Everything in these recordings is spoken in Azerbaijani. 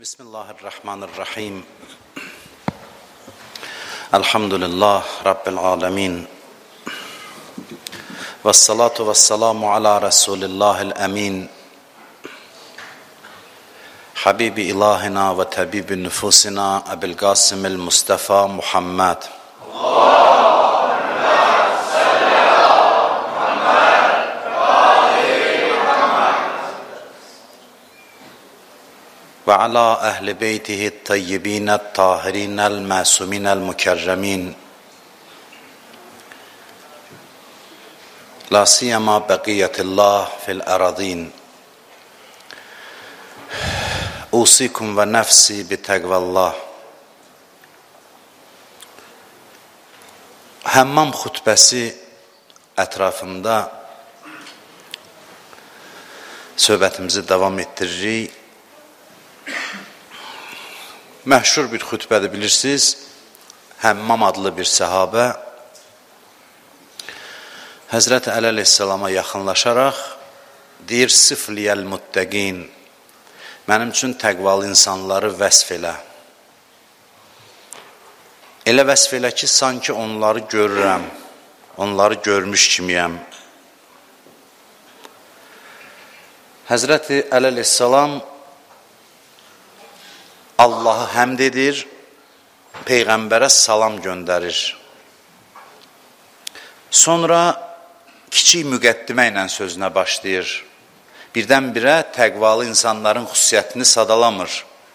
Bismillahirrahmanirrahim. Elhamdülillah Rabbil alemin. Vessalatu vesselamu ala Resulillahil emin. Habibi ilahina ve tabibi nüfusina Ebil Qasimil Mustafa Muhammed. Ve ala ehli beytihi tayyibinat tahirinel masuminel mükerremin. La siyama beqiyetillah fil aradin. Usikum ve nefsi bi tegvallah. Həmmam xutbəsi ətrafında söhbətimizi davam etdiririk. Məşhur bir xütbədir, bilirsiniz. Həmmam adlı bir səhabə Həzrəti Əli əleyhissalama yaxınlaşaraq deyir, sifliyəl muttəqin, mənim üçün təqvalı insanları vəsf elə. Elə vəsf elə ki, sanki onları görürəm, onları görmüş kimiyəm. Həzrəti Əli əleyhissalam Allahı həmd edir, Peyğəmbərə salam göndərir. Sonra kiçik müqəddimə ilə sözünə başlayır. Birdən-birə təqvalı insanların xüsusiyyətini sadalamır.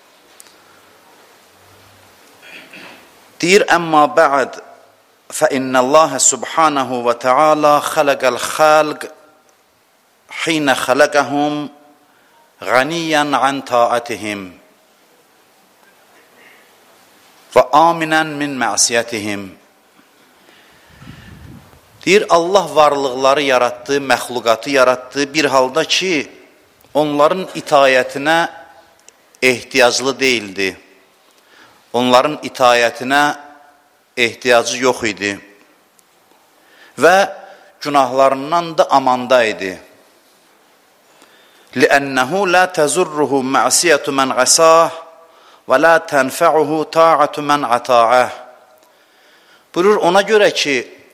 Deyir, əmmə bə'd, fə innəlləhə subhanahu və teala xələqəl xəlq xinə xələqəhum ğaniyyən ən taətihim və aminən min məsiyətihim. Deyir, Allah varlıqları yaratdı, məxluqatı yaratdı bir halda ki, onların itayətinə ehtiyaclı deyildi. Onların itayətinə ehtiyacı yox idi. Və günahlarından da amanda idi. لِأَنَّهُ لَا تَزُرُّهُ مَعْسِيَةُ مَنْ غَسَاهُ وَلَا تَنْفَعُهُ طَاعَةُ مَنْ عَطَاعَهُ. Buyurur, ona görə ki,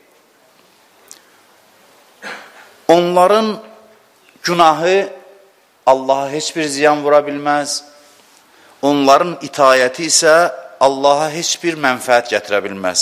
onların günahı Allaha heç bir ziyan vura bilməz, onların itayəti isə Allaha heç bir mənfəət gətirə bilməz.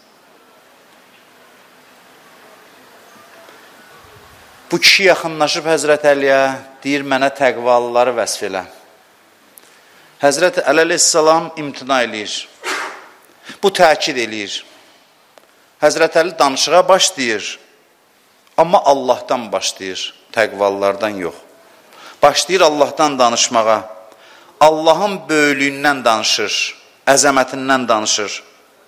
Bu kişi yaxınlaşıb Həzrət Əliyə, deyir, mənə təqvalıları vəsf elə. Həzrət Əli əleyhissalam imtina eləyir. Bu təkid eləyir. Həzrət Əli danışığa başlayır. Amma Allahdan başlayır, təqvalılardan yox. Başlayır Allahdan danışmağa. Allahın böyüklüyündən danışır, əzəmətindən danışır.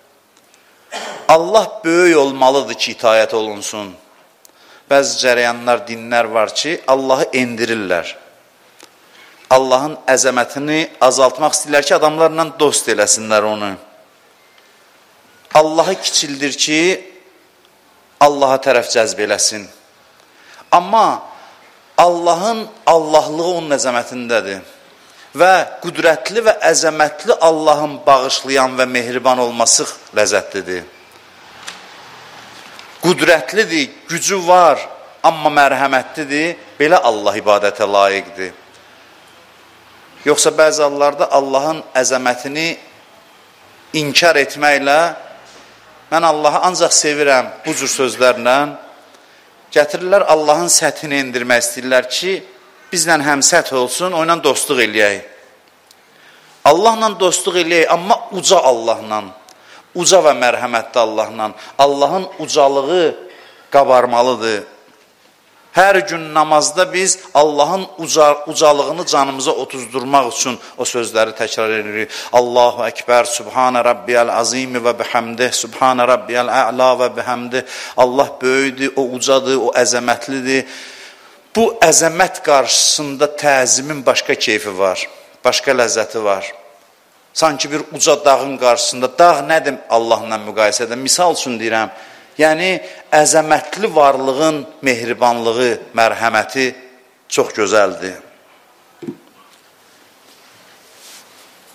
Allah böyük olmalıdır ki, itayət olunsun. Bəzi cərəyanlar, dinlər var ki, Allahı endirirlər. Allahın əzəmətini azaltmaq istəyirlər ki, adamlarla dost eləsinlər onu. Allahı kiçildir ki, Allaha tərəf cəzb eləsin. Amma Allahın Allahlığı onun əzəmətindədir. Və qüdrətli və əzəmətli Allahın bağışlayan və mehriban olması ləzzətlidir. Qüdrətlidir, gücü var, amma mərhəmətlidir, belə Allah ibadətə layiqdir. Yoxsa bəzi hallarda Allahın əzəmətini inkar etməklə, mən Allahı ancaq sevirəm bu cür sözlərlə, gətirirlər Allahın səthini endirmək istəyirlər ki, bizlə həmsəth olsun, o ilə dostluq eləyək. Allahla dostluq eləyək, amma uca Allahla, uca və mərhəmətli Allahla. Allahın ucalığı qabarmalıdır. Hər gün namazda biz Allahın ucalığını canımıza otuzdurmaq üçün o sözləri təkrar edirik. Allahu Ekber, Subhanə Rabbiyəl Azimi və bihamdih, Subhanə Rabbiyəl Ə'la və bihamdih. Allah böyüdür, o ucadır, o əzəmətlidir. Bu əzəmət qarşısında təzimin başqa keyfi var, başqa ləzzəti var. Sanki bir uca dağın qarşısında, dağ nədir Allahla müqayisədə? Misal üçün deyirəm, yəni əzəmətli varlığın mehribanlığı, mərhəməti çox gözəldir.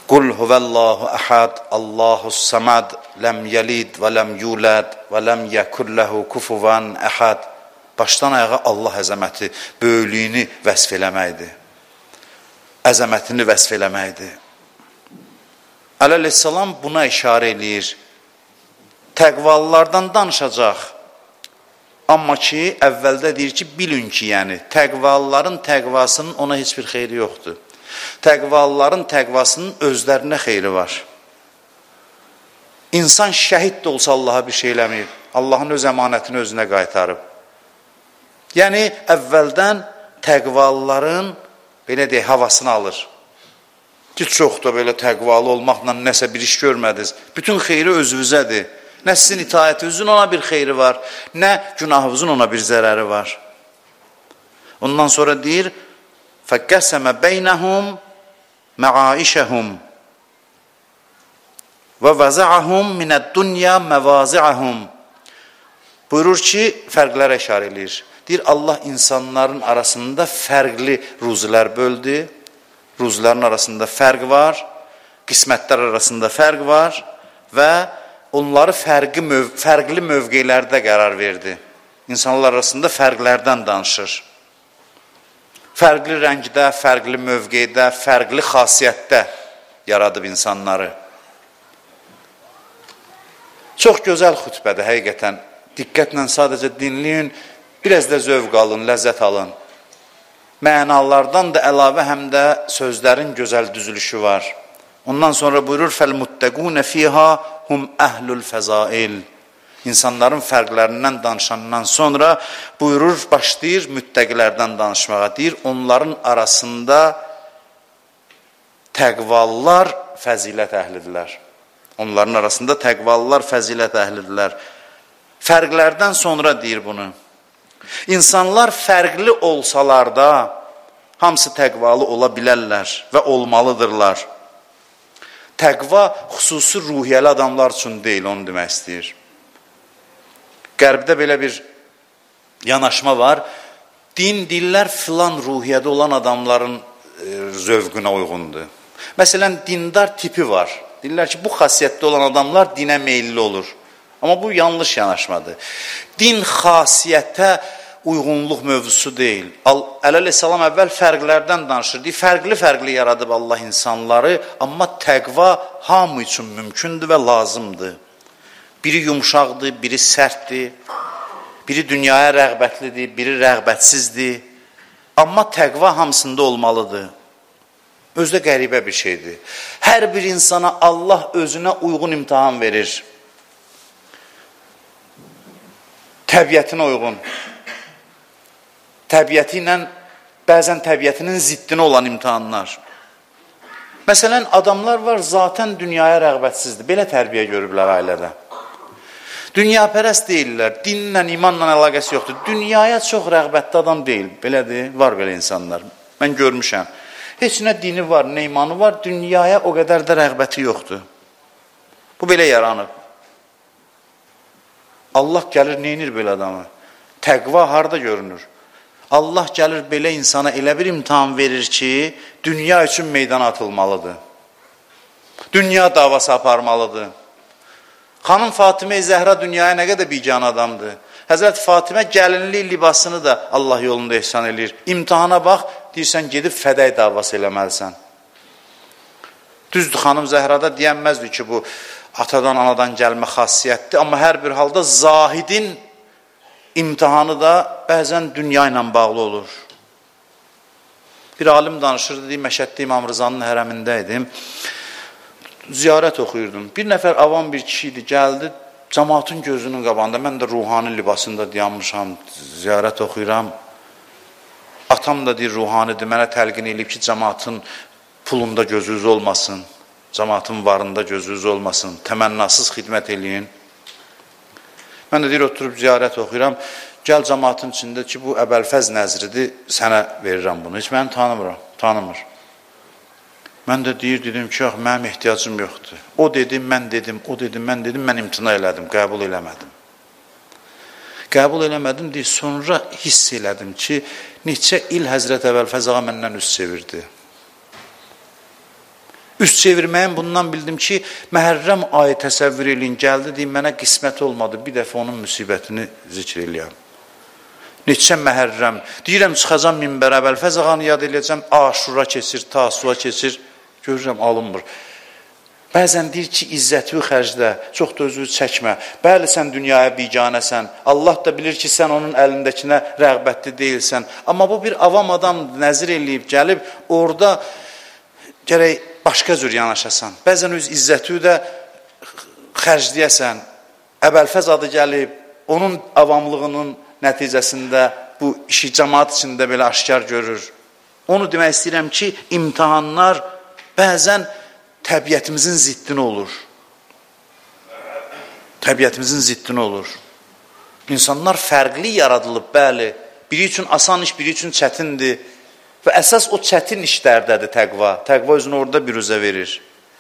Qul huvallahu ahad, Allahus samad, ləm yelid və ləm yulad və ləm yekun lehu kufuvan ahad. Başdan ayağa Allah əzəməti, böyüklüyünü vəsf eləməkdir. Əzəmətini vəsf eləməkdir. Əleyhissalam buna işarə eləyir. Təqvalılardan danışacaq. Amma ki, əvvəldə deyir ki, bilin ki, yəni, təqvalıların təqvasının ona heç bir xeyri yoxdur. Təqvalıların təqvasının özlərinə xeyri var. İnsan şəhid də olsa Allaha bir şey eləməyib. Allahın öz əmanətini özünə qaytarıb. Yəni, əvvəldən təqvalıların, belə deyək, havasını alır. Ki, çox da belə təqvalı olmaqla nəsə bir iş görmədiniz. Bütün xeyri özünüzədir. Nə sizin itaətinizin ona bir xeyri var, nə günahınızın ona bir zərəri var. Ondan sonra deyir, فَقَّسَمَ بَيْنَهُمْ مَعَائِشَهُمْ وَوَزَعَهُمْ مِنَ الدُّنْيَا مَوَازِعَهُمْ. Buyurur ki, fərqlərə işarə edir. Deyir, Allah insanların arasında fərqli ruzilər böldü. Ruzilərin arasında fərq var, qismətlər arasında fərq var və onları fərqli mövqelərdə qərar verdi. İnsanlar arasında fərqlərdən danışır. Fərqli rəngdə, fərqli mövqedə, fərqli xasiyyətdə yaradıb insanları. Çox gözəl xütbədir, həqiqətən. Diqqətlə sadəcə dinləyin, biraz da zövq alın, ləzzət alın. Mənalardan da əlavə həm də sözlərin gözəl düzülüşü var. Ondan sonra buyurur, فَالْمُتَّقُونَ فِيهَا hum əhlül fəzail. İnsanların fərqlərindən danışandan sonra buyurur, başlayır müttəqilərdən danışmağa. Deyir, onların arasında təqvalılar fəzilət əhlidirlər. Onların arasında təqvalılar fəzilət əhlidirlər. Fərqlərdən sonra deyir bunu. İnsanlar fərqli olsalar da hamısı təqvalı ola bilərlər və olmalıdırlar. Təqva xüsusi ruhiyyəli adamlar üçün deyil, onu demək istəyir. Qərbdə belə bir yanaşma var. Din deyirlər filan ruhiyyədə olan adamların zövqünə uyğundur. Məsələn, dindar tipi var. Deyirlər ki, bu xasiyyətdə olan adamlar dinə meyilli olur. Amma bu yanlış yanaşmadır. Din xasiyyətə uyğunluq mövzusu deyil. Əleyhissalam əvvəl fərqlərdən danışır. Fərqli yaradıb Allah insanları, amma təqva hamı üçün mümkündür və lazımdır. Biri yumuşaqdır, biri sərtdir, biri dünyaya rəğbətlidir, biri rəğbətsizdir. Amma təqva hamısında olmalıdır. Özdə qəribə bir şeydir. Hər bir insana Allah özünə uyğun imtihan verir. Təbiətinə uyğun. Təbiəti ilə, bəzən təbiətinin ziddinə olan imtihanlar. Məsələn, adamlar var, zatən dünyaya rəğbətsizdir. Belə tərbiyə görüblər ailədə. Dünyapərəst deyirlər, dinlə, imanla əlaqəsi yoxdur. Dünyaya çox rəğbətli adam deyil, belədir, var belə insanlar. Mən görmüşəm. Heç nə dini var, nə imanı var, dünyaya o qədər də rəğbəti yoxdur. Bu belə yaranıb. Allah gəlir, neynir belə adamı? Təqva harada görünür? Allah gəlir belə insana elə bir imtihan verir ki, dünya üçün meydana atılmalıdır. Dünya davası aparmalıdır. Xanım Fatimə-i Zəhra dünyaya nə qədər bigan adamdır. Həzrət Fatimə gəlinlik libasını da Allah yolunda ihsan edir. İmtihana bax, deyirsən gedib fədəy davası eləməlisən. Düzdür, xanım Zəhrada deyənməzdir ki, bu atadan, anadan gəlmə xasiyyətdir. Amma hər bir halda zahidin imtihanı da bəzən dünya ilə bağlı olur. Bir alim danışırdı, deyim, Məşəddə İmam Rızanın hərəmində idim. Ziyarət oxuyurdum. Bir nəfər avam bir kişi idi, gəldi, cəmaatın gözünün qabağında, mən də ruhani libasında dayanmışam, ziyarət oxuyuram. Atam da deyir, ruhanidir, mənə təlqin edib ki, cəmaatın pulunda gözünüz olmasın, cəmaatın varında gözünüz olmasın, təmənnasız xidmət eləyin. Mən də deyir, oturub ziyarət oxuyuram, gəl cəmaatın içində ki, bu Əbəlfəz nəzridir, sənə verirəm bunu, heç məni tanımır. Mən də dedim ki, yox, mənim ehtiyacım yoxdur. O dedim, mən dedim, mən imtina elədim, qəbul eləmədim. Qəbul eləmədim deyir, sonra hiss elədim ki, neçə il Həzrət Əbəlfəz ağa məndən üz çevirdi. Üst çevirməyim bundan bildim ki, Məhərrəm ayı təsəvvür eləyin, gəldi deyim, mənə qismət olmadı, bir dəfə onun müsibətini zikr eləyəm. Neçə Məhərrəm, deyirəm, çıxacam minbərə, Əbəlfəz ağanı yad eləyəcəm, Aşura keçir, Tasua keçir, görürəm, alınmır. Bəzən deyir ki, izzəti xərcdə, çox da özü çəkmə. Bəli, sən dünyaya biganəsən. Allah da bilir ki, sən onun əlindəkinə rəğbətli deyilsən. Amma bu bir avam adam nəzir eləyib, gəlib, orada gərək başqa cür yanaşasan. Bəzən öz izzəti də xərcləyəsən. Əbəlfəz adı gəlib, onun avamlığının nəticəsində bu işi cəmaat içində belə aşkar görür. Onu demək istəyirəm ki, imtihanlar bəzən təbiətimizin ziddini olur. Təbiətimizin ziddini olur. İnsanlar fərqli yaradılıb, bəli. Biri üçün asan iş, biri üçün çətindir. Və əsas o çətin işlərdədir təqva. Təqva özünü orada biruzə verir.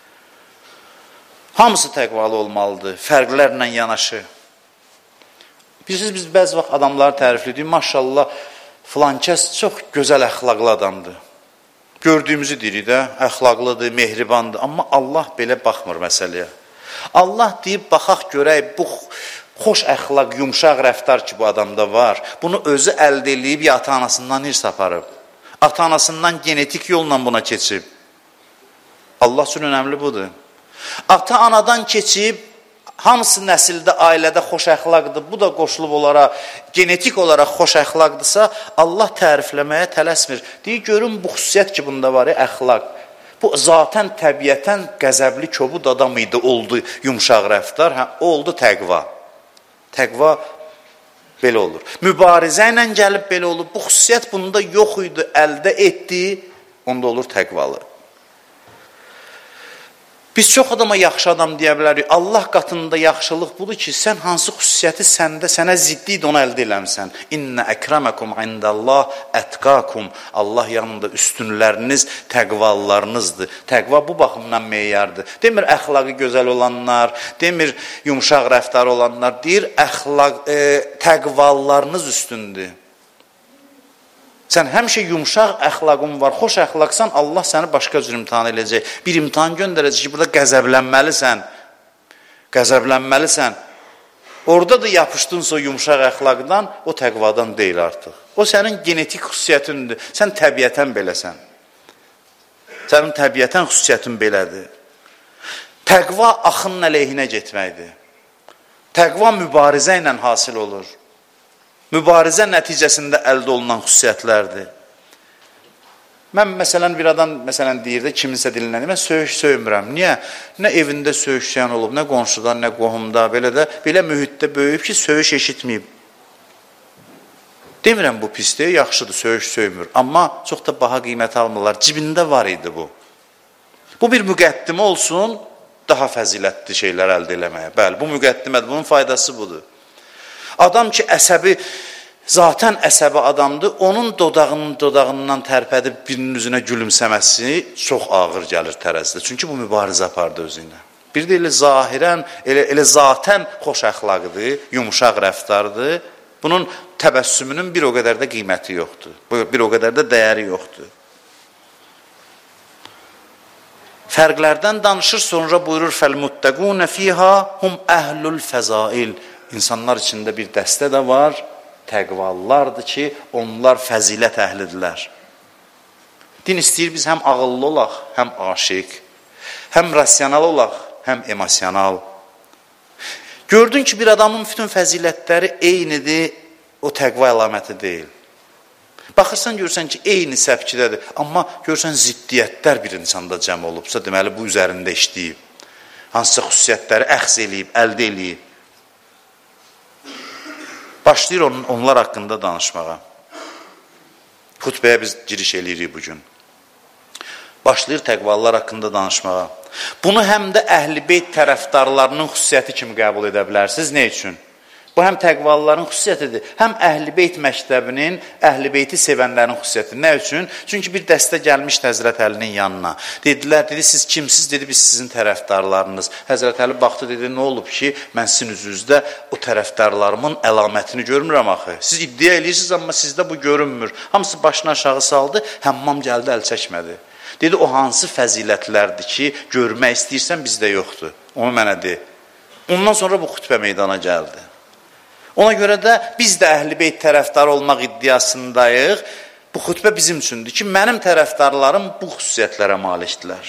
Hamısı təqvalı olmalıdır, fərqlərlə yanaşı. Bilirsiniz, biz bəzi vaxt adamları təriflədik. Maşallah, filan kəs çox gözəl əxlaqlı adamdır. Gördüyümüzü deyirik də, əxlaqlıdır, mehribandır. Amma Allah belə baxmır məsələyə. Allah deyib, baxaq görək, bu xoş əxlaq, yumşaq rəftar ki, bu adamda var. Bunu özü əldə eləyib, ya ata-anasından hirs aparıb. Ata-anasından genetik yolla buna keçib. Allah üçün önəmli budur. Ata-anadan keçib, hamısı nəsildə, ailədə xoş əxlaqdır, bu da qoşulub olaraq, genetik olaraq xoş əxlaqdırsa, Allah tərifləməyə tələsmir. Deyir, görün, bu xüsusiyyət ki, bunda var, əxlaq. Bu, zatən, təbiətən qəzəbli, kobud adam idi, oldu yumşaq rəftar, oldu təqva. Təqva belə olur. Mübarizə ilə gəlib belə olur. Bu xüsusiyyət bunda yox idi, əldə etdi, onda olur təqvalı. Biz çox adama yaxşı adam deyə bilərik. Allah qatında yaxşılıq budur ki, sən hansı xüsusiyyəti səndə, sənə ziddi idi, onu əldə eləmsən. İnnə əkrəməkum indəllah ətqakum. Allah yanında üstünləriniz təqvalılarınızdır. Təqva bu baxımdan meyardır. Demir, əxlaqı gözəl olanlar, demir, yumşaq rəftar olanlar, deyir, təqvalılarınız üstündür. Sən həmişə yumşaq əxlaqın var, xoş əxlaqsan, Allah səni başqa cür imtihan edəcək. Bir imtihan göndərəcək ki, burada qəzəblənməlisən. Orada da yapışdınsa o yumşaq əxlaqdan, o təqvadan deyil artıq. O sənin genetik xüsusiyyətindir. Sən təbiətən beləsən. Sənin təbiətən xüsusiyyətin belədir. Təqva axının əleyhinə getməkdir. Təqva mübarizə ilə hasil olur. Mübarizə nəticəsində əldə olunan xüsusiyyətlərdir. Mən məsələn bir adam deyirdi, kiminsə dilindən, mən söymürəm. Niyə? Nə evində söyüşləyən olub, nə qonşuda, nə qohumda, belə mühitdə böyüyüb ki, söyüş eşitməyib. Demirəm bu pisdir, yaxşıdır, söymür. Amma çox da baha qiymət almırlar. Cibində var idi bu. Bu bir müqəddimə olsun, daha fəzilətli şeylər əldə eləməyə. Bəli, bu müqəddimədir, bunun faydası budur. Adam ki, zatən əsəbi adamdır, onun dodağından tərpədib birinin üzünə gülümsəməsi çox ağır gəlir tərəzidə. Çünki bu mübarizə apardı özüylə. Bir də elə zahirən, elə zatən xoş əxlaqdır, yumşaq rəftardır. Bunun təbəssümünün bir o qədər də qiyməti yoxdur. Bir o qədər də dəyəri yoxdur. Fərqlərdən danışır, sonra buyurur, فَالْمُتَّقُونَ فِيهَا هُمْ أَهْلُ الْفَزَائِلِ. İnsanlar içində bir dəstə də var, təqvalılardır ki, onlar fəzilət əhlidirlər. Din istəyir biz həm ağıllı olaq, həm aşiq, həm rasional olaq, həm emosional. Gördün ki, bir adamın bütün fəzilətləri eynidir, o təqva əlaməti deyil. Baxırsan, görürsən ki, eyni səpkidədir, amma görürsən ziddiyyətlər bir insanda cəm olubsa, deməli, bu üzərində işləyib. Hansısa xüsusiyyətləri əxz eləyib, əldə eləyib. Başlayır onlar haqqında danışmağa. Xutbəyə biz giriş eləyirik bugün. Başlayır təqvalılar haqqında danışmağa. Bunu həm də Əhl-i Beyt tərəfdarlarının xüsusiyyəti kimi qəbul edə bilərsiniz. Ne üçün? Bu həm təqvalıların xüsusiyyətidir, həm Əhl-i Beyt məktəbinin, Əhl-i Beyti sevənlərin xüsusiyyətidir. Nə üçün? Çünki bir dəstə gəlmişdi Həzrət Əlinin yanına. Dedilər, dedi, siz kimsiz? Dedi, biz sizin tərəfdarlarınız. Həzrət Əli baxdı, dedi, nə olub ki, mən sizin üzünüzdə o tərəfdarlarımın əlamətini görmürəm axı. Siz iddia edirsiniz, amma sizdə bu görünmür. Hamısı başını aşağı saldı, həmmam gəldi, əl çəkmədi. Dedi, o hansı fəzilətlərdir ki, görmək istəyirsən, bizdə yoxdur. Onu mənə de. Ondan sonra bu xütbə meydana gəldi. Ona görə də biz də Əhl-i Beyt tərəfdarı olmaq iddiasındayıq. Bu xütbə bizim üçündür ki, mənim tərəfdarlarım bu xüsusiyyətlərə malikdirlər.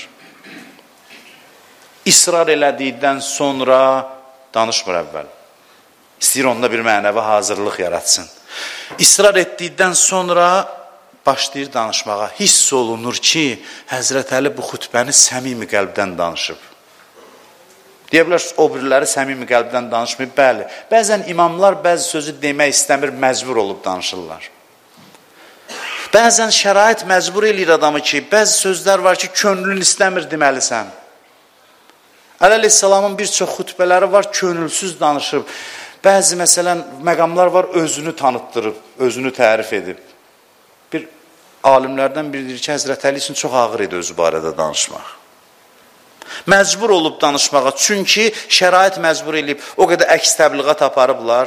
İsrar elədikdən sonra danışmır əvvəl. İstəyir onda bir mənəvi hazırlıq yaratsın. İsrar etdikdən sonra başlayır danışmağa. Hiss olunur ki, Həzrət Əli bu xütbəni səmimi qəlbdən danışıb. Deyə bilər, o biriləri səmimi qəlbdən danışmayıb. Bəli, bəzən imamlar bəzi sözü demək istəmir, məcbur olub danışırlar. Bəzən şərait məcbur eləyir adamı ki, bəzi sözlər var ki, könlün istəmir deməlisən. Əli əleyhissalamın bir çox xütbələri var, könülsüz danışıb. Bəzi, məsələn, məqamlar var, özünü tanıtdırıb, özünü tərif edib. Bir alimlərdən biri deyir ki, Həzrət Əli üçün çox ağır idi özü barədə danışmaq. Məcbur olub danışmağa, çünki şərait məcbur eləyib, o qədər əks təbliğat aparıblar.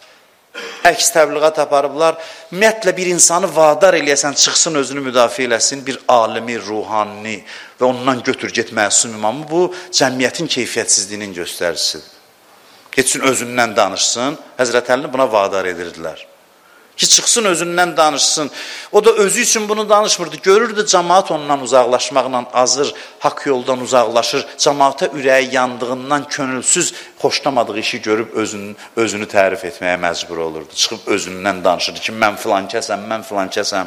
Ümumiyyətlə, bir insanı vadar eləyəsən, çıxsın, özünü müdafiə eləsin, bir alimi, ruhani və ondan götür, get məsum imamı, bu cəmiyyətin keyfiyyətsizliyinin göstəricisidir. Getsin, özündən danışsın, Həzrət Əlini buna vadar edirdilər. Ki, çıxsın, özündən danışsın. O da özü üçün bunu danışmırdı. Görürdü, cəmaat ondan uzaqlaşmaqla azır, haqq yoldan uzaqlaşır. Cəmaata ürəyi yandığından könülsüz xoşlamadığı işi görüb özünü tərif etməyə məcbur olurdu. Çıxıb özündən danışırdı ki, mən filan kəsəm.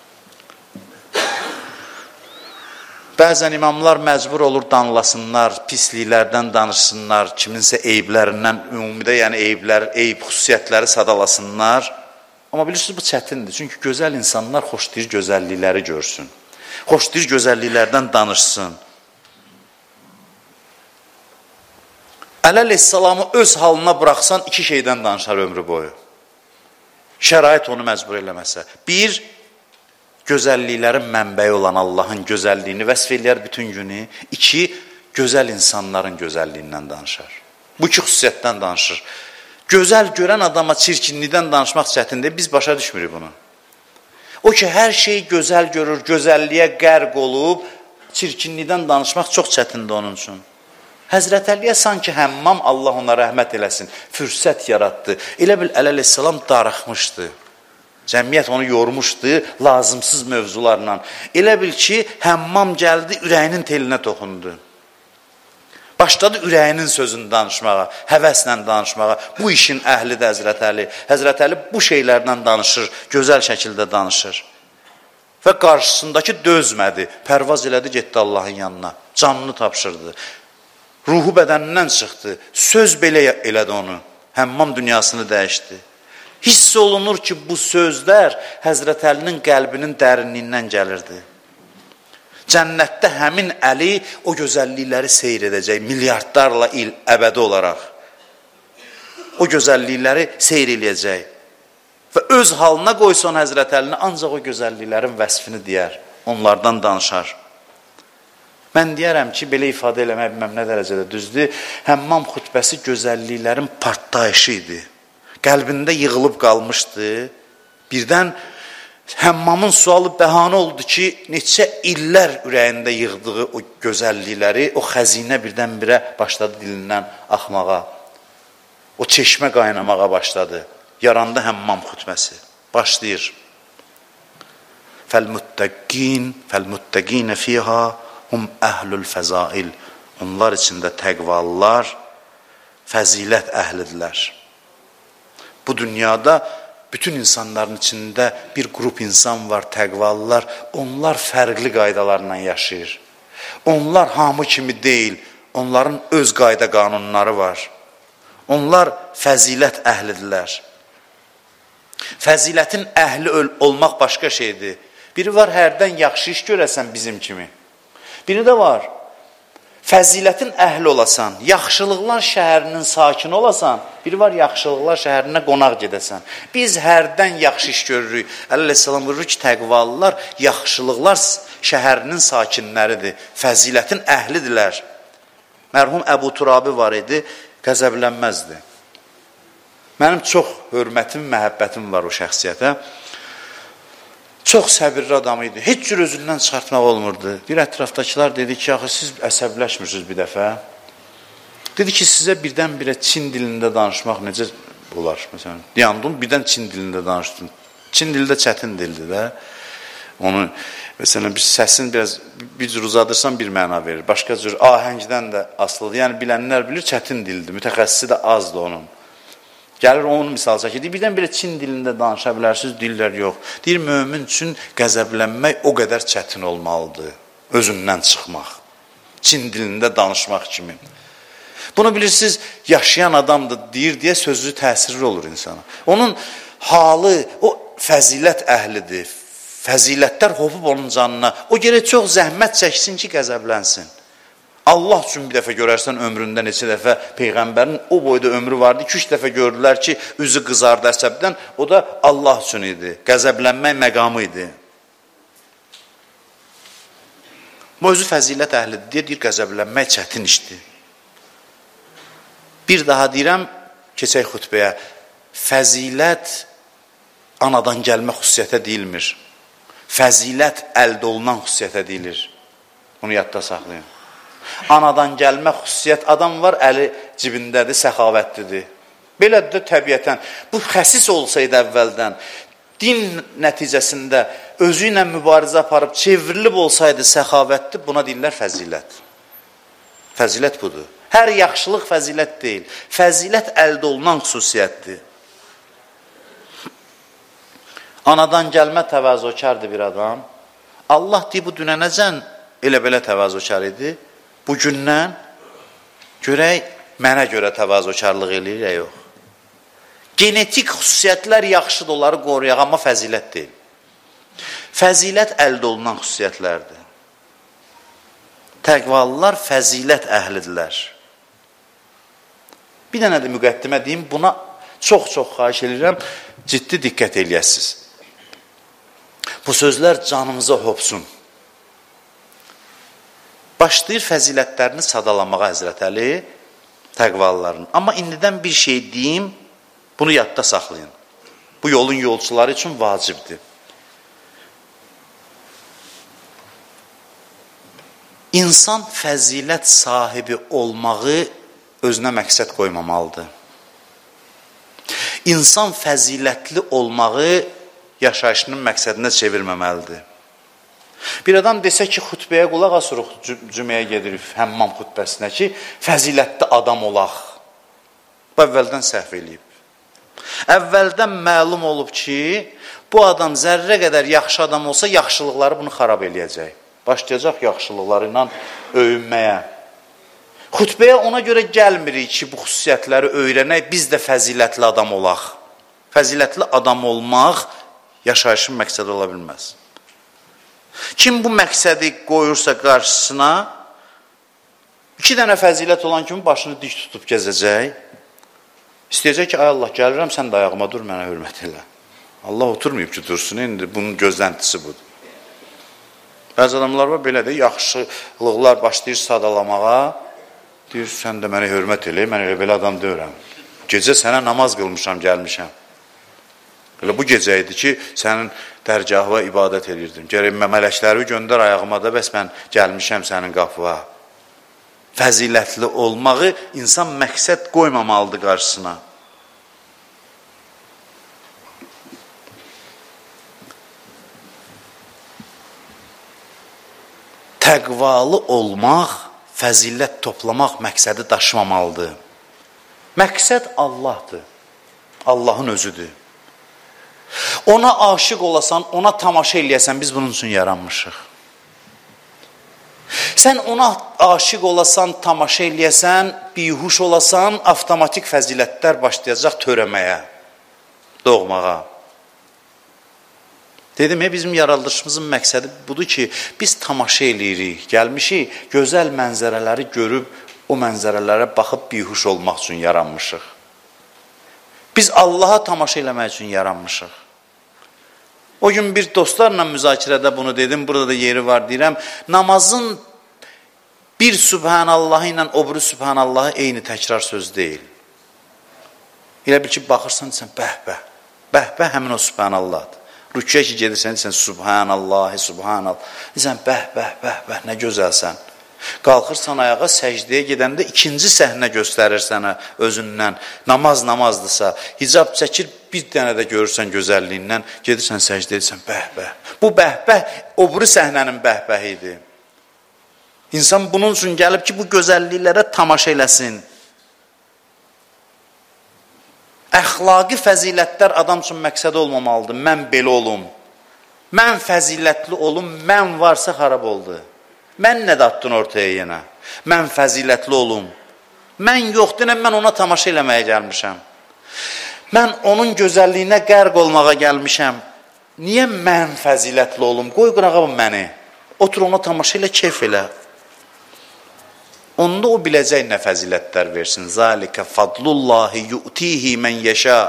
Bəzən imamlar məcbur olur danlasınlar, pisliklərdən danışsınlar, kiminsə eyiblərindən, ümumidə yəni eyib xüsusiyyətləri sadalasınlar. Amma bilirsiniz, bu çətindir. Çünki gözəl insanlar xoşlayır gözəllikləri görsün. Xoşlayır gözəlliklərdən danışsın. Əli əleyhissalamı öz halına buraxsan, iki şeydən danışar ömrü boyu. Şərait onu məcbur eləməsə. Bir, gözəlliklərin mənbəyi olan Allahın gözəlliyini vəsf eləyər bütün günü. İki, gözəl insanların gözəlliyindən danışar. Bu iki xüsusiyyətdən danışır. Gözəl görən adama çirkinlikdən danışmaq çətindir, biz başa düşmürük bunu. O ki, hər şeyi gözəl görür, gözəlliyə qərq olub, çirkinlikdən danışmaq çox çətindir onun üçün. Həzrət Əliyə sanki həmmam, Allah ona rəhmət eləsin, fürsət yaratdı. Elə bil Əli əleyhissalam darıxmışdı. Cəmiyyət onu yormuşdu lazımsız mövzularla. Elə bil ki, həmmam gəldi, ürəyinin telinə toxundu. Başladı ürəyinin sözünü danışmağa, həvəslə danışmağa. Bu işin əhlidir Həzrət Əli. Həzrət Əli bu şeylərdən danışır, gözəl şəkildə danışır. Və qarşısındakı dözmədi, pərvaz elədi, getdi Allahın yanına. Canını tapşırdı. Ruhu bədənindən çıxdı. Söz belə elədi onu. Həmmam dünyasını dəyişdi. Hiss olunur ki, bu sözlər Həzrət Əlinin qəlbinin dərinliyindən gəlirdi. Cənnətdə həmin Əli o gözəllikləri seyr edəcək, milyardlarla il əbədi olaraq. O gözəllikləri seyr eləyəcək. Və öz halına qoysun Həzrət Əlini, ancaq o gözəlliklərin vəsfini deyər, onlardan danışar. Mən deyərəm ki, belə ifadə eləmək bilməm nə dərəcədə düzdür, həmmam xütbəsi gözəlliklərin partlayışı idi. Qəlbində yığılıb qalmışdı. Birdən həmmamın sualı bəhanə oldu ki, neçə illər ürəyində yığdığı o gözəllikləri, o xəzinə birdən-birə başladı dilindən axmağa. O çeşmə qaynamağa başladı. Yarandı həmmam xütbəsi. Başlayır. Fəl-muttəqin fiha hum əhlül fəzail. Onlar içində təqvalılar, fəzilət əhlidirlər. Bu dünyada bütün insanların içində bir qrup insan var, təqvalılar. Onlar fərqli qaydalarla yaşayır. Onlar hamı kimi deyil. Onların öz qayda qanunları var. Onlar fəzilət əhlidirlər. Fəzilətin əhli olmaq başqa şeydir. Biri var, hərdən yaxşı iş görəsən bizim kimi. Biri də var, fəzilətin əhli olasan, yaxşılıqlar şəhərinin sakini olasan, biri var, yaxşılıqlar şəhərinə qonaq gedəsən. Biz hərdən yaxşı iş görürük. Əleyhissalam buyurur ki, təqvalılar yaxşılıqlar şəhərinin sakinləridir, fəzilətin əhlidirlər. Mərhum Əbu Turabi var idi, qəzəblənməzdi. Mənim çox hörmətim, məhəbbətim var o şəxsiyyətə. Çox səbirli adam idi. Heç cür özündən çıxartmaq olmurdu. Bir ətrafdakılar dedi ki, axı siz əsəbləşmirsiniz bir dəfə. Dedi ki, sizə birdən-birə Çin dilində danışmaq necə olar? Məsələn, Yandun birdən Çin dilində danışdın. Çin dili də çətin dildir də. Onu, məsələn, səsin bir cür uzadırsan bir məna verir. Başqa cür ahəngdən də asılıdır. Yəni, bilənlər bilir, çətin dildir. Mütəxəssisi də azdır onun. Gəlir onun misal çəkir. Birdən-birə Çin dilində danışa bilərsiniz, dillər yox. Deyir, mömin üçün qəzəblənmək o qədər çətin olmalıdır. Özündən çıxmaq. Çin dilində danışmaq kimi. Bunu bilirsiniz, yaşayan adamdır deyir deyə sözü təsirli olur insana. Onun halı, o fəzilət əhlidir. Fəzilətlər hopub onun canına. O gərək çox zəhmət çəksin ki, qəzəblənsin. Allah üçün bir dəfə görərsən ömründə neçə dəfə Peyğəmbərin o boyda ömrü vardı, 2-3 dəfə gördülər ki, üzü qızardı əsəbdən, o da Allah üçün idi, qəzəblənmək məqamı idi. Bu özü fəzilət əhlidir, deyir, qəzəblənmək çətin işdir. Bir daha deyirəm, keçək xütbəyə, fəzilət anadan gəlmə xüsusiyyətə deyilmir. Fəzilət əldə olunan xüsusiyyətə deyilir. Bunu yadda saxlayın. Anadan gəlmə xüsusiyyət, adam var, əli cibindədir, səxavətlidir. Belədir də təbiətən. Bu xəsis olsaydı əvvəldən, din nəticəsində özü ilə mübarizə aparıb, çevrilib olsaydı səxavətli, buna deyirlər fəzilət. Fəzilət budur. Hər yaxşılıq fəzilət deyil. Fəzilət əldə olunan xüsusiyyətdir. Anadan gəlmə təvazökardır bir adam. Allah deyir, bu dünə nəcən elə-belə təvazökar idi. Bugündən görək, mənə görə təvazökarlıq eləyir ya yox. Genetik xüsusiyyətlər yaxşıdır, onları qoruyaq, amma fəzilət deyil. Fəzilət əldə olunan xüsusiyyətlərdir. Təqvalılar fəzilət əhlidirlər. Bir dənə də müqəddimə deyim, buna çox-çox xahiş edirəm, ciddi diqqət eləyəsiniz. Bu sözlər canımıza hopsun. Başlayır fəzilətlərini sadalamağa Həzrət Əli, təqvalıların. Amma indidən bir şey deyim, bunu yadda saxlayın. Bu yolun yolçuları üçün vacibdir. İnsan fəzilət sahibi olmağı özünə məqsəd qoymamalıdır. İnsan fəzilətli olmağı yaşayışının məqsədinə çevirməməlidir. Bir adam desə ki, xütbəyə qulaq asırıq, cüməyə gedirik, həmmam xütbəsinə ki, fəzilətli adam olaq. Bu əvvəldən səhv eləyib. Əvvəldən məlum olub ki, bu adam zərrə qədər yaxşı adam olsa, yaxşılıqları bunu xarab eləyəcək. Başlayacaq yaxşılıqları ilə öyünməyə. Xütbəyə ona görə gəlmirik ki, bu xüsusiyyətləri öyrənək, biz də fəzilətli adam olaq. Fəzilətli adam olmaq yaşayışın məqsədi ola bilməz. Kim bu məqsədi qoyursa qarşısına, 2 dənə fəzilət olan kimi başını dik tutub gəzəcək. İstəyəcək ki, ay Allah, gəlirəm, sən də ayağıma dur, mənə hörmət elə. Allah oturmayıb ki, dursun, indi bunun gözləntisi budur. Bəzi adamlar var, belə də yaxşılıqlar başlayır sadalamağa, deyir, sən də mənə hörmət elə, mən elə belə adam deyirəm. Gecə sənə namaz qılmışam, gəlmişəm. Elə bu gecə idi ki, sənin dərgahına ibadət edirdim. Gərək mələkləri göndər ayağıma da, bəs mən gəlmişəm sənin qapıva. Fəzilətli olmağı insan məqsəd qoymamalıdır qarşısına. Təqvalı olmaq, fəzilət toplamaq məqsədi daşımamalıdır. Məqsəd Allahdır. Allahın özüdür. Ona aşiq olasan, ona tamaşa eləyəsən, biz bunun üçün yaranmışıq. Sən ona aşiq olasan, tamaşa eləyəsən, bihuş olasan, avtomatik fəzilətlər başlayacaq törəməyə, doğmağa. Dedim, bizim yaradılışımızın məqsədi budur ki, biz tamaşa eləyirik, gəlmişik, gözəl mənzərələri görüb, o mənzərələrə baxıb bihuş olmaq üçün yaranmışıq. Biz Allaha tamaşa eləmək üçün yaranmışıq. O gün bir dostlarla müzakirədə bunu dedim, burada da yeri var deyirəm. Namazın bir Sübhanallahı ilə o biri Sübhanallahı eyni təkrar söz deyil. Elə bil ki, baxırsan, sən bəh-bəh, bəh-bəh həmin o Sübhanallahdır. Rüküyə ki gedirsən, deyirsən, Subhanallahi, Subhanallah. Deyirsən, bəh, nə gözəlsən. Qalxırsan ayağa, səcdəyə gedəndə ikinci səhnə göstərir sənə özündən. Namazdırsa, hicab çəkir, bir dənə də görürsən gözəlliyindən, gedirsən səcdəyə, deyirsən, bəh. Bu bəh, o biri səhnənin bəh idi. İnsan bunun üçün gəlib ki, bu gözəlliklərə tamaşa eləsin. Əxlaqi fəzilətlər adam üçün məqsəd olmamalıdır. Mən belə olum, mən fəzilətli olum, mən varsa xarab oldu. Mən nə datdın ortaya yenə? Mən fəzilətli olum. Mən yoxdur, mən ona tamaşa eləməyə gəlmişəm. Mən onun gözəlliyinə qərq olmağa gəlmişəm. Niyə mən fəzilətli olum? Qoy qırağa bu məni. Otur ona tamaşa elə, keyf elə. Onda o biləcək nə fəzilətlər versin. Zalikə fadlullahi yu'tihi mən yəşə.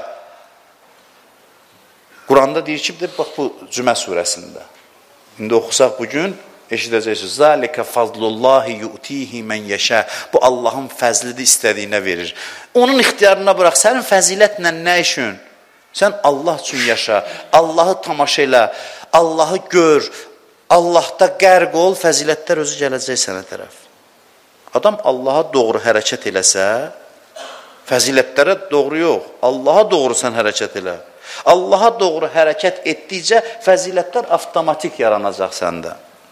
Quranda deyir ki, bax bu Cümə surəsində. İndi oxusaq bugün, eşidəcəksiniz. Zalikə fadlullahi yu'tihi mən yəşə. Bu Allahın fəzlidir, istədiyinə verir. Onun ixtiyarına bıraq. Sənin fəzilətlə nə işin? Sən Allah üçün yaşa. Allahı tamaşa elə. Allahı gör. Allahda qərq ol. Fəzilətlər özü gələcək sənə tərəf. Adam Allaha doğru hərəkət eləsə, fəzilətlərə doğru yox, Allaha doğru sən hərəkət elə. Allaha doğru hərəkət etdikcə fəzilətlər avtomatik yaranacaq səndə.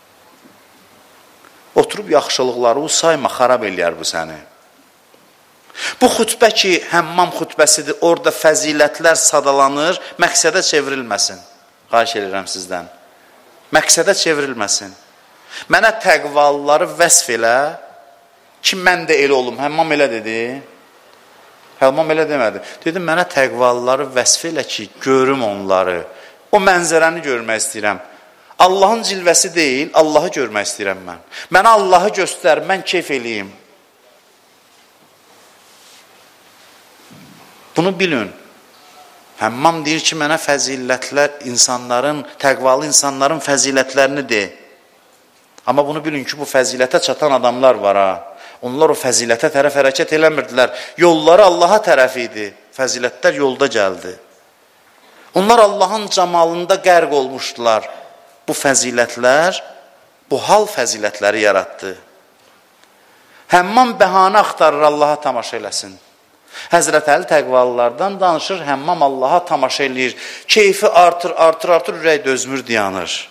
Oturub yaxşılıqları sayma, xarab eləyər bu səni. Bu xütbə ki, həmmam xütbəsidir, orada fəzilətlər sadalanır, məqsədə çevrilməsin. Xahiş edirəm sizdən. Məqsədə çevrilməsin. Mənə təqvalıları vəsf elə, ki, mən də elə olum. Həmmam elə dedi. Həmmam elə demədi. Dedim, mənə təqvalıları vəsf elə ki, görüm onları. O mənzərəni görmək istəyirəm. Allahın cilvəsi deyil, Allahı görmək istəyirəm mən. Mənə Allahı göstər, mən keyf eləyim. Bunu bilin. Həmmam deyir ki, mənə fəzilətlər insanların, təqvalı insanların fəzilətlərini de. Amma bunu bilin ki, bu fəzilətə çatan adamlar var ha. Onlar o fəzilətə tərəf hərəkət eləmirdilər. Yolları Allaha tərəf idi. Fəzilətlər yolda gəldi. Onlar Allahın camalında qərq olmuşdular. Bu fəzilətlər, bu hal fəzilətləri yaratdı. Həmmam bəhanə axtarır Allaha tamaşa eləsin. Həzrət Əli təqvalılardan danışır, həmmam Allaha tamaşa eləyir. Keyfi artır, ürək dözmür, dayanır.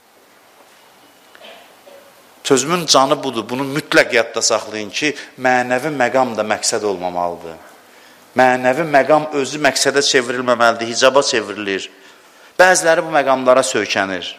Sözümün canı budur, bunu mütləq yadda saxlayın ki, mənəvi məqam da məqsəd olmamalıdır. Mənəvi məqam özü məqsədə çevrilməməlidir, hicaba çevrilir. Bəziləri bu məqamlara söykənir.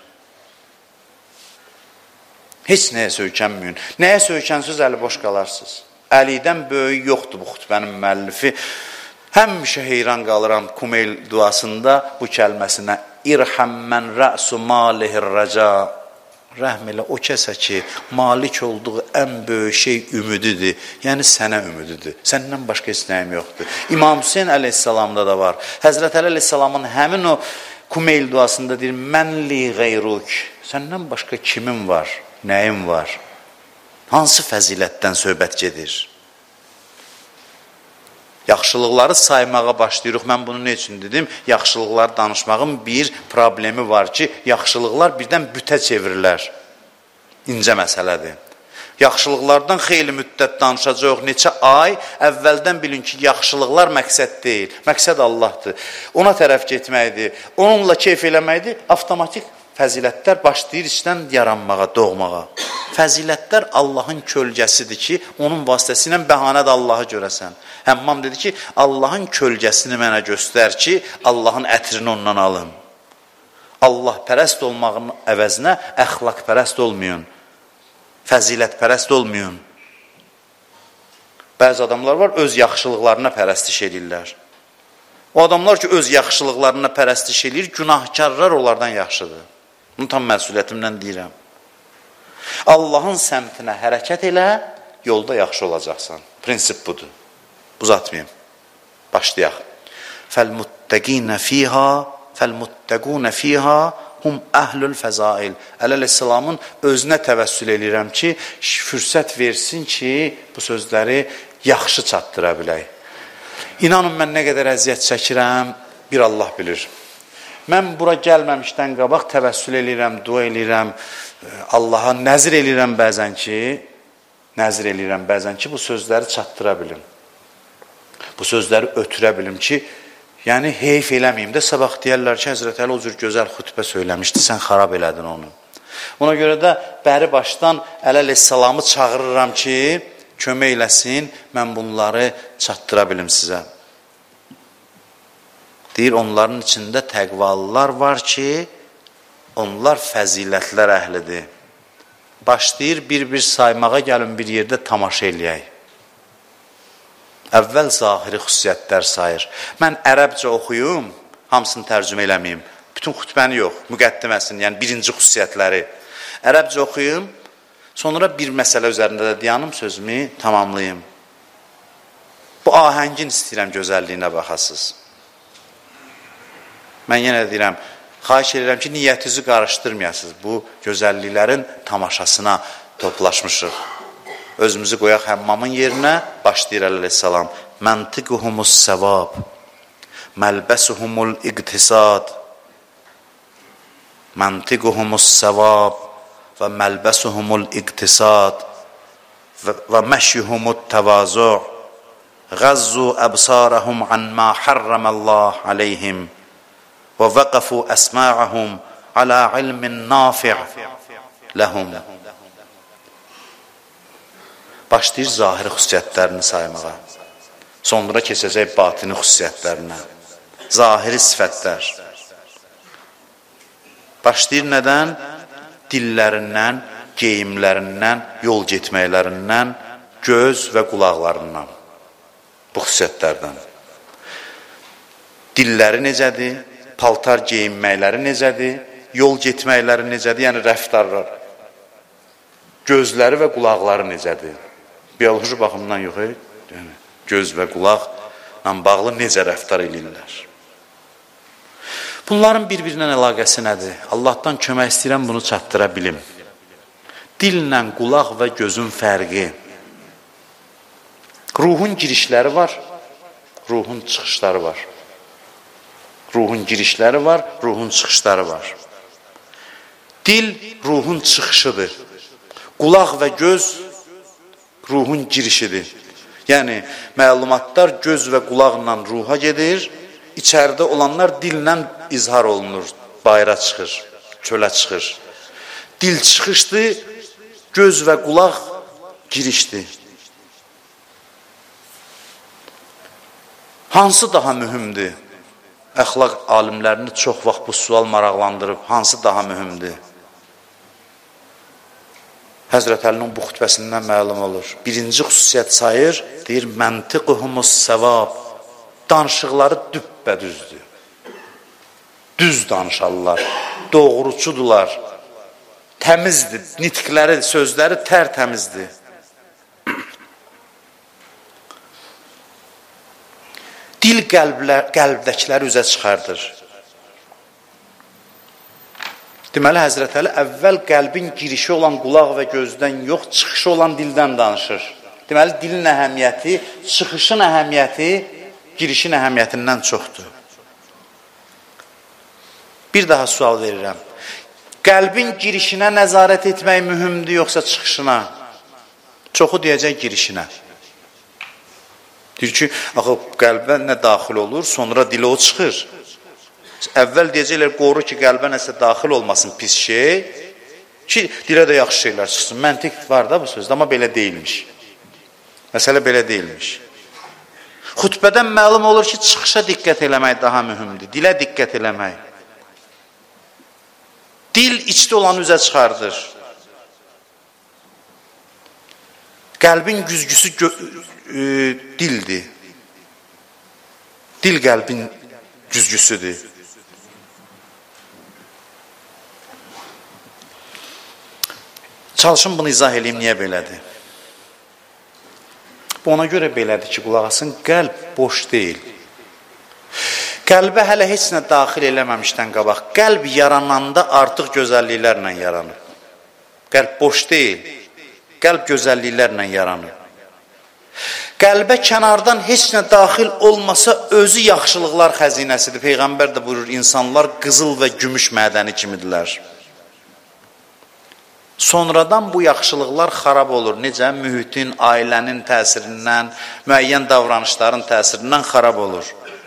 Heç nəyə söykənməyin. Nəyə söykənsiniz, əli boş qalarsınız. Əlidən böyük yoxdur bu xütbənin müəllifi. Həmişə heyran qalıram Kumeyl duasında bu kəlməsinə. İrhəm mən rə'su malihir rəca. Rəhm elə o kəsə ki, malik olduğu ən böyük şey ümididir. Yəni sənə ümididir. Səndən başqa heç nəyim yoxdur. İmam Hüseyin əleyhissalamda da var. Həzrət Əli əleyhissalamın həmin o Kumeyl duasında deyir, mən li qeyruk. Səndən başqa kimin var, nəyim var? Hansı fəzilətdən söhbət gedir? Yaxşılıqları saymağa başlayırıq. Mən bunu ne üçün dedim? Yaxşılıqları danışmağın bir problemi var ki, yaxşılıqlar birdən bütə çevirirlər. İncə məsələdir. Yaxşılıqlardan xeyli müddət danışacaq, neçə ay, əvvəldən bilin ki, yaxşılıqlar məqsəd deyil. Məqsəd Allahdır. Ona tərəf getməkdir, onunla keyf eləməkdir, avtomatik fəzilətlər başlayır içdən yaranmağa, doğmağa. Fəzilətlər Allahın kölgəsidir ki, onun vasitəsilə bəhanə də Allahı görəsən. Həmmam dedi ki, Allahın kölgəsini mənə göstər ki, Allahın ətrini ondan alın. Allah pərəst olmağın əvəzinə əxlaq pərəst olmayın. Fəzilət pərəst olmayın. Bəzi adamlar var, öz yaxşılıqlarına pərəstiş edirlər. O adamlar ki, öz yaxşılıqlarına pərəstiş edir, günahkarlar onlardan yaxşıdır. Bunu tam məsuliyyətimdən deyirəm. Allahın səmtinə hərəkət elə, yolda yaxşı olacaqsan. Prinsip budur. Uzatmayayım. Başlayaq. Fəl-muttəqinə fīhə hum əhlül fəzail. Əleyhissalamın özünə təvəssül edirəm ki, fürsət versin ki, bu sözləri yaxşı çatdıra bilək. İnanın, mən nə qədər əziyyət çəkirəm, bir Allah bilir. Mən bura gəlməmişdən qabaq təvəssül eləyirəm, dua eləyirəm, Allaha nəzir eləyirəm bəzən ki, bu sözləri çatdıra bilim. Bu sözləri ötürə bilim ki, yəni heyf eləməyim də, sabah deyərlər ki, Həzrət Əli o cür gözəl xütbə söyləmişdi, sən xarab elədin onu. Ona görə də bəri başdan Əli əleyhissalamı çağırıram ki, kömək eləsin, mən bunları çatdıra bilim sizə. Deyir, onların içində təqvalılar var ki, onlar fəzilətlər əhlidir. Başlayır, bir-bir saymağa gəlin bir yerdə tamaşa eləyək. Əvvəl zahiri xüsusiyyətlər sayır. Mən ərəbcə oxuyum, hamısını tərcümə eləməyim. Bütün xütbəni yox, müqəddiməsini, yəni birinci xüsusiyyətləri. Ərəbcə oxuyum, sonra bir məsələ üzərində də dayanım, sözümü tamamlayım. Bu ahəngin istəyirəm gözəlliyinə baxasınız. Mən yenə deyirəm, xahiş edirəm ki, niyyətinizi qarışdırmayasınız. Bu gözəlliklərin tamaşasına toplaşmışıq. Özümüzü qoyaq həmmamın yerinə, başlayır əleyhissalam. Məntiquhumus səvab, məlbəsuhumul iqtisad. Məntiquhumus səvab və məlbəsuhumul iqtisad və məşyuhumut təvazu. Ғəzzu əbsarəhum an ma harramallah aleyhim və vəqəfu əsma'ahum alə ilmin nafi' ləhum. Başlayır zahiri xüsusiyyətlərini saymağa. Sonra keçəcək batini xüsusiyyətlərinə. Zahiri sifətlər. Başlayır nədən? Dillərindən, geyimlərindən, yol getməklərindən, göz və qulaqlarından. Bu xüsusiyyətlərdən. Dilləri necədir? Paltar geyinməkləri necədir? Yol getməkləri necədir? Yəni rəftarlar. Gözləri və qulaqları necədir? Bioloji baxımdan yox, yəni, göz və qulaqla bağlı necə rəftar edirlər? Bunların bir-birinə əlaqəsi nədir? Allahdan kömək istəyirəm, bunu çatdıra bilim. Dillə qulaq və gözün fərqi. Ruhun girişləri var, ruhun çıxışları var. Ruhun girişləri var, ruhun çıxışları var. Dil ruhun çıxışıdır. Qulaq və göz ruhun girişidir. Yəni, məlumatlar göz və qulaqla ruha gedir, içəridə olanlar dillə izhar olunur, bayra çıxır, çölə çıxır. Dil çıxışdır, göz və qulaq girişdir. Hansı daha mühümdür? Əxlaq alimlərini çox vaxt bu sual maraqlandırıb, hansı daha mühümdür? Həzrət Əlinin bu xütbəsindən məlum olur. Birinci xüsusiyyət sayır, deyir, məntiquhumus səvab. Danışıqları düppədüzdür. Düz danışarlar, doğruçudurlar, təmizdir, nitqləri, sözləri tərtəmizdir. Dil qəlbdəkiləri üzə çıxardır. Deməli, Həzrət Əli əvvəl qəlbin girişi olan qulaq və gözdən yox, çıxışı olan dildən danışır. Deməli, dilin əhəmiyyəti, çıxışın əhəmiyyəti, girişin əhəmiyyətindən çoxdur. Bir daha sual verirəm. Qəlbin girişinə nəzarət etmək mühümdür, yoxsa çıxışına? Çoxu deyəcək girişinə. Deyir ki, axı, qəlbə nə daxil olur, sonra dilə o çıxır. Əvvəl deyəcəklər, qoru ki, qəlbə nəsə daxil olmasın pis şey, ki, dilə də yaxşı şeylər çıxsın. Məntiq var da bu sözdə, amma belə deyilmiş. Məsələ belə deyilmiş. Xütbədən məlum olur ki, çıxışa diqqət eləmək daha mühümdür, dilə diqqət eləmək. Dil içdə olan üzə çıxardır. Qəlbin güzgüsü dildir. Dil qəlbin güzgüsüdür. Çalışın bunu izah edeyim, niyə belədir? Bu ona görə belədir ki, qulaq asın, qəlb boş deyil. Qəlbə hələ heç nə daxil eləməmişdən qabaq, qəlb yarananda artıq gözəlliklərlə yaranır. Qəlb boş deyil, qəlb gözəlliklərlə yaranır. Qəlbə kənardan heç nə daxil olmasa özü yaxşılıqlar xəzinəsidir. Peyğəmbər də buyurur, insanlar qızıl və gümüş mədəni kimidirlər. Sonradan bu yaxşılıqlar xarab olur. Necə? Mühitin, ailənin təsirindən, müəyyən davranışların təsirindən xarab olur.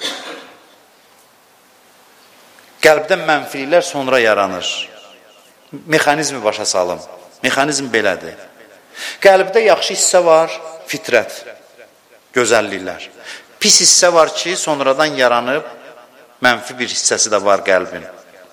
Qəlbdə mənfiliklər sonra yaranır. Mexanizmi başa salım. Mexanizm belədir. Qəlbdə yaxşı hissə var, fitrət, gözəlliklər. Pis hissə var ki, sonradan yaranıb, mənfi bir hissəsi də var qəlbin.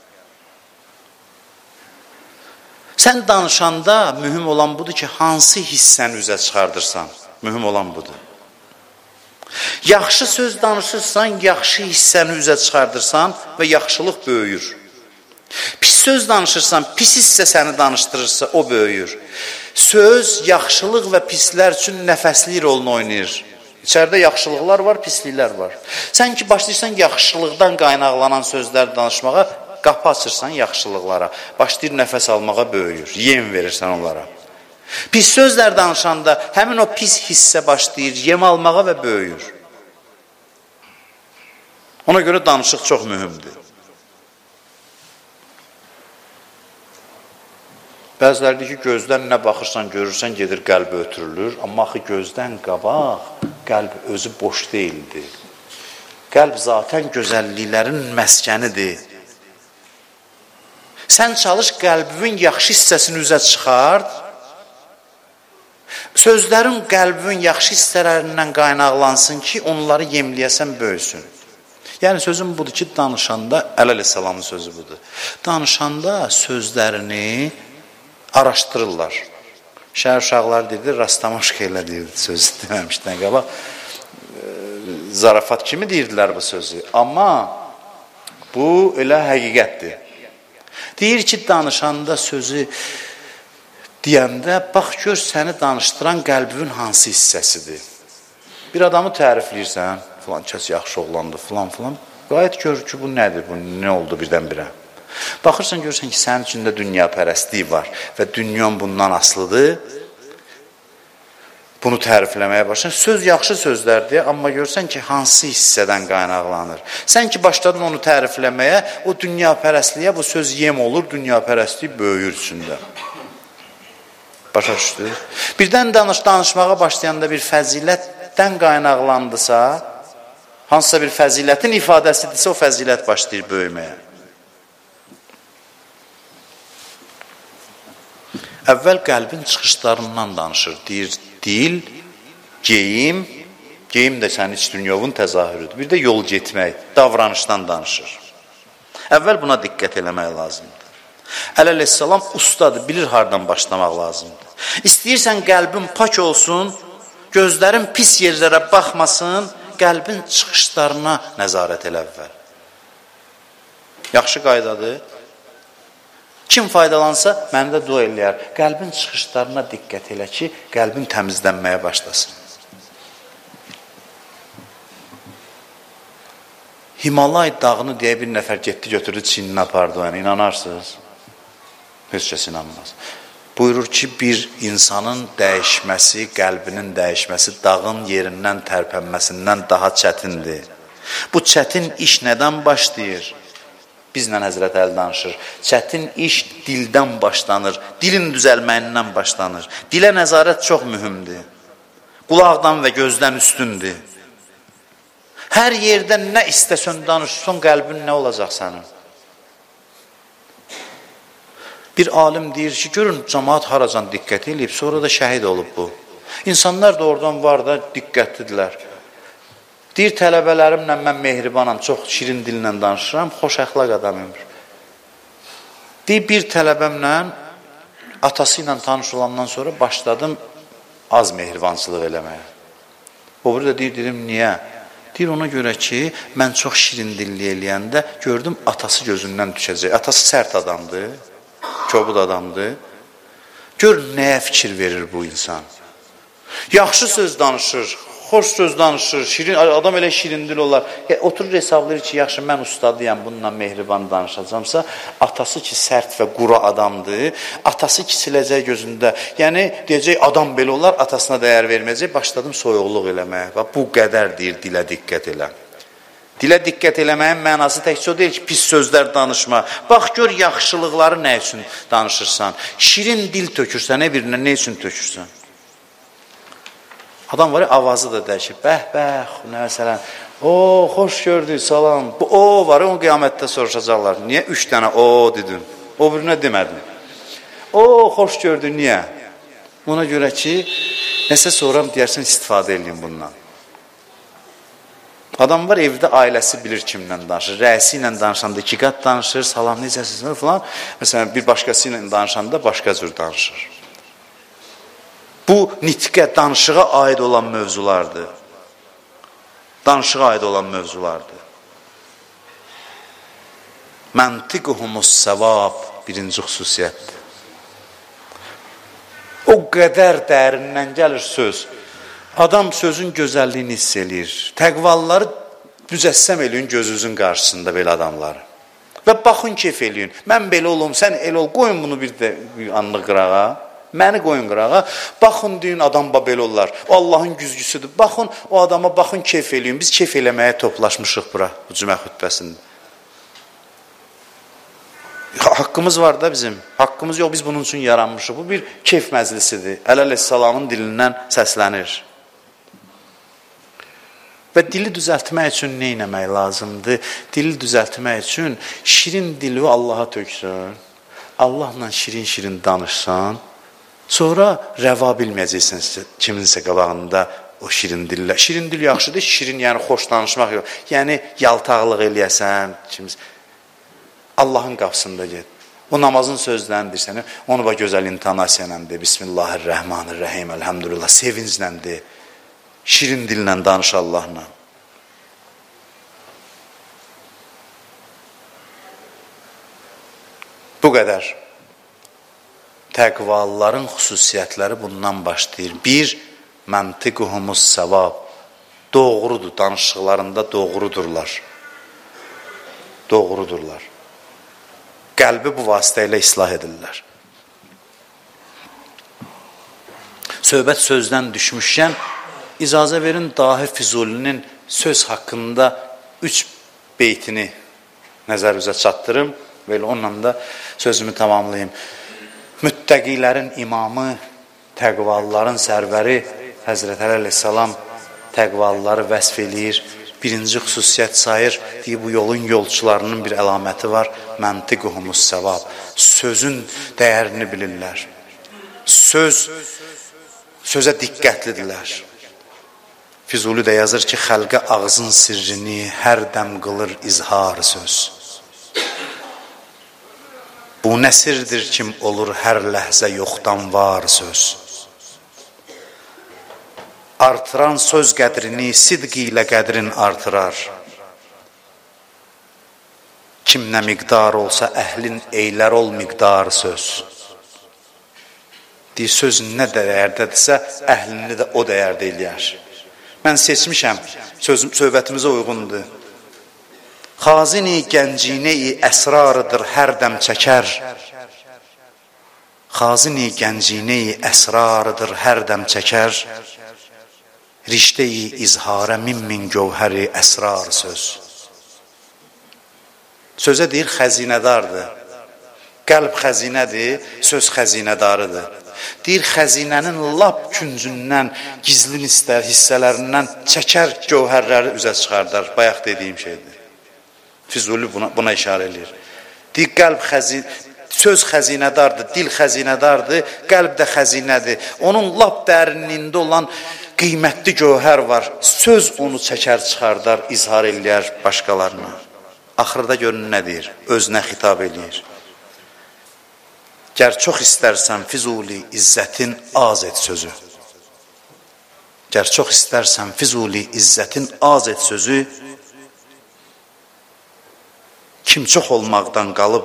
Sən danışanda mühüm olan budur ki, hansı hissəni üzə çıxardırsan, mühüm olan budur. Yaxşı söz danışırsan, yaxşı hissəni üzə çıxardırsan və yaxşılıq böyüyür. Pis söz danışırsan, pis hissə səni danışdırırsa, o böyüyür. Söz, yaxşılıq və pislər üçün nəfəslik rolunu oynayır. İçəridə yaxşılıqlar var, pisliklər var. Sən ki, başlayırsan yaxşılıqdan qaynaqlanan sözlər danışmağa, qapı açırsan yaxşılıqlara, başlayır nəfəs almağa böyüyür, yem verirsən onlara. Pis sözlər danışanda həmin o pis hissə başlayır, yem almağa və böyüyür. Ona görə danışıq çox mühümdür. Bəzilərdir ki, gözdən nə baxırsan, görürsən, gedir qəlbi ötürülür. Amma axı gözdən qabaq, qəlb özü boş deyildir. Qəlb zaten gözəlliklərin məskənidir. Sən çalış, qəlbinin yaxşı hissəsini üzə çıxart. Sözlərin qəlbinin yaxşı hissələrindən qaynaqlansın ki, onları yemləyəsən, böyüsün. Yəni, sözüm budur ki, danışanda, Əleyhisselamın sözü budur. Danışanda sözlərini araşdırırlar. Şəhər uşaqları deyirdi, Rastamoşka ilə deyirdi sözü deməmişdən qabaq. Zarafat kimi deyirdilər bu sözü. Amma bu elə həqiqətdir. Deyir ki, danışanda sözü deyəndə, bax gör səni danışdıran qəlbinin hansı hissəsidir. Bir adamı tərifləyirsən, filan kəs yaxşı oğlandı, filan. Qayət gör ki, bu nədir, bu nə oldu birdən-birə. Baxırsan, görürsən ki, sənin içində dünya pərəstliyi var və dünyan bundan asılıdır. Bunu tərifləməyə başlayır. Söz yaxşı sözdərdir, amma görürsən ki, hansı hissədən qaynaqlanır. Sən ki, başladın onu tərifləməyə, o dünya pərəstliyə bu söz yem olur, dünya pərəstliyi böyüyür içində. Başa düşdür? Birdən danışmağa başlayanda bir fəzilətdən qaynaqlandısa, hansısa bir fəzilətin ifadəsidirsə, o fəzilət başlayır böyüməyə. Əvvəl qəlbin çıxışlarından danışır. Deyir, dil, geyim də sənin iç dünyovun təzahürüdür. Bir də yol getmək, davranışdan danışır. Əvvəl buna diqqət eləmək lazımdır. Əleyhisselam ustadır, bilir hardan başlamaq lazımdır. İstəyirsən qəlbin pak olsun, gözlərin pis yerlərə baxmasın, qəlbin çıxışlarına nəzarət elə əvvəl. Yaxşı qaydadır. Kim faydalansa, məni də dua eləyər. Qəlbin çıxışlarına diqqət elə ki, qəlbin təmizlənməyə başlasın. Himalay dağını deyə bir nəfər getdi, götürdü, çininə apardı. Yəni, inanarsınız? Heç kəs inanmaz. Buyurur ki, bir insanın dəyişməsi, qəlbinin dəyişməsi dağın yerindən tərpənməsindən daha çətindir. Bu çətin iş nədən başlayır? Bizlə Həzrət Əli danışır. Çətin iş dildən başlanır, dilin düzəlməyindən başlanır. Dilə nəzarət çox mühümdür. Qulaqdan və gözdən üstündür. Hər yerdə nə istəsən danışsan, qəlbin nə olacaq sənin? Bir alim deyir ki, görün, cəmaat haracan diqqət eləyib, sonra da şəhid olub bu. İnsanlar da oradan var da diqqətlidirlər. Deyir, tələbələrimlə mən mehribanam, çox şirin dillə danışıram, xoş əxlaq adamım. Deyir, bir tələbəmlə atası ilə tanış olandan sonra başladım az mehribançılıq eləməyə. O biri də deyir, dedim, niyə? Deyir, ona görə ki, mən çox şirin dilli eləyəndə gördüm, atası gözündən düşəcək. Atası sərt adamdır, kobud adamdır. Gör, nəyə fikir verir bu insan? Yaxşı söz danışır, xoş söz danışır, şirin, adam elə şirin dil olar. Oturur hesablayır ki, yaxşı mən ustadıyam, bununla mehriban danışacamsa, atası ki sərt və quru adamdır, atası kisiləcək gözündə. Yəni deyəcək adam belə olar, atasına dəyər verməyəcək, başladım soyuqluq eləməyə. Bax bu qədər deyir, dilə diqqət elə. Dilə diqqət eləməyin mənası təkcə o deyil ki, pis sözlər danışma. Bax gör yaxşılıqları nə üçün danışırsan? Şirin dil tökürsən, birinə nə üçün tökürsən? Adam var ya, avazı da dəyişir. Bəh, nə məsələn, xoş gördük, salam. Bu o var ya, onu qiyamətdə soruşacaqlar. Niyə 3 dənə o dedin? O birinə demədin. Xoş gördük, niyə? Ona görə ki, nəsə sonra deyərsən, istifadə edin bundan. Adam var evdə, ailəsi bilir kimlə danışır. Rəisi ilə danışanda 2 qat danışır, salam, necəsiniz falan. Məsələn, bir başqası ilə danışanda başqa cür danışır. Bu nitqə, danışığa aid olan mövzulardır. Danışığa aid olan mövzulardır. Məntiquhumus-səvab birinci xüsusiyyətdir. O qədər dərindən gəlir söz. Adam sözün gözəlliyini hiss eləyir. Təqvalıları mücəssəm eləyin gözünüzün qarşısında belə adamları. Və baxın keyf eləyin. Mən belə olum, sən elə ol. Qoyun bunu bir anlıq qırağa. Məni qoyun qırağa. Baxın deyin, adam belə olar. O Allahın güzgüsüdür. Baxın, o adama baxın, keyf eləyin. Biz keyf eləməyə toplaşmışıq bura, bu cümə xütbəsində. Haqqımız var da bizim. Haqqımız yox, biz bunun üçün yaranmışıq. Bu bir keyf məclisidir. Əleyhissalamın dilindən səslənir. Və dili düzəltmək üçün nə etmək lazımdır? Dili düzəltmək üçün şirin dili Allaha töksün. Allahla şirin-şirin danışsan, sonra rəva bilməyəcəksən kiminsə qabağında o şirin dillə. Şirin dil yaxşıdır, şirin yəni xoş danışmaq yox. Yəni yaltaqlıq eləyəsən, Allahın qapısında get. O namazın sözləndirsən, onu da gözəl intonasiya ilə de. Bismillahirrahmanirrahim, elhamdülillah, sevinclə de. Şirin dillə danış Allahla. Bu qədər. Təqvalıların xüsusiyyətləri bundan başlayır. 1. Məntiquhumus-səvab. Doğrudur, danışıqlarında doğrudurlar. Doğrudurlar. Qəlbi bu vasitə ilə islah edirlər. Söhbət sözdən düşmüşkən, icazə verin Dahi Füzulinin söz haqqında 3 beytini nəzərinizə çatdırım. Belə onunla da sözümü tamamlayayım. Müttəqilərin imamı, təqvalıların sərvəri Həzrət Əli əleyhissalam təqvalıları vəsf eləyir. Birinci xüsusiyyət sayır, deyir, bu yolun yolçularının bir əlaməti var. Məntiquhumus-səvab. Sözün dəyərini bilirlər. Sözə diqqətlidirlər. Füzuli də yazır ki, xəlqə ağzın sirrini hər dəm qılır izhar söz. Bu nəsirdir kim olur hər ləhzə yoxdan var söz. Artıran söz qədrini sidq ilə qədrin artırar. Kim nə miqdar olsa əhlin eylər ol miqdar söz. Deyir, söz nə dəyərdədirsə, əhlini də o dəyərdə eləyər. Mən seçmişəm, söhbətimizə uyğundur. Xazini gəncini-i əsrarıdır hər dəm çəkər. Xazini gəncini-i əsrarıdır hər dəm çəkər. Rişte-i izharə min gövhəri əsrar söz. Sözə deyir, xəzinədardır. Qəlb xəzinədir, söz xəzinədarıdır. Deyir, xəzinənin lap küncündən, gizli hissələrindən çəkər gövhərləri üzə çıxardar. Bayaq dediyim şeydir. Füzuli buna işarə edir. Deyir, söz xəzinədardır, dil xəzinədardır, qəlb də xəzinədir. Onun lap dərinliyində olan qiymətli gövhər var. Söz onu çəkər, çıxardar, izhar eləyər başqalarına. Axırda görün nə deyir? Özünə xitab eləyir. Gər çox istərsən Füzuli izzətin az et sözü. Gər çox istərsən Füzuli izzətin az et sözü. Kim çox olmaqdan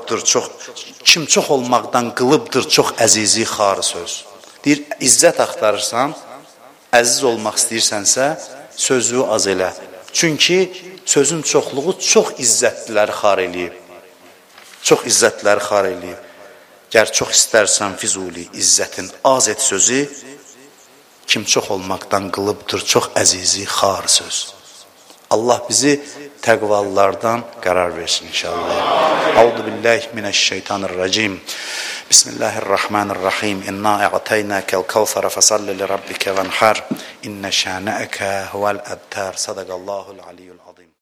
qılıbdır çox əzizi xar söz. Deyir, izzət axtarırsan, əziz olmaq istəyirsənsə, sözü az elə. Çünki sözün çoxluğu çox izzətliləri xar eləyib. Çox izzətliləri xar eləyib. Gər çox istərsən Füzuli, izzətin az et sözü, kim çox olmaqdan qılıbdır, çox əzizi xar söz. Allah bizi təqvallardan qərar versin inşallah. Auzu billahi mineşşeytanirracim. Bismillahirrahmanirrahim. İnna a'taynakal kevser fesalli li rabbika venhar. İnne şana'aka huvel abtar. Sadaqallahul aliyyul azim.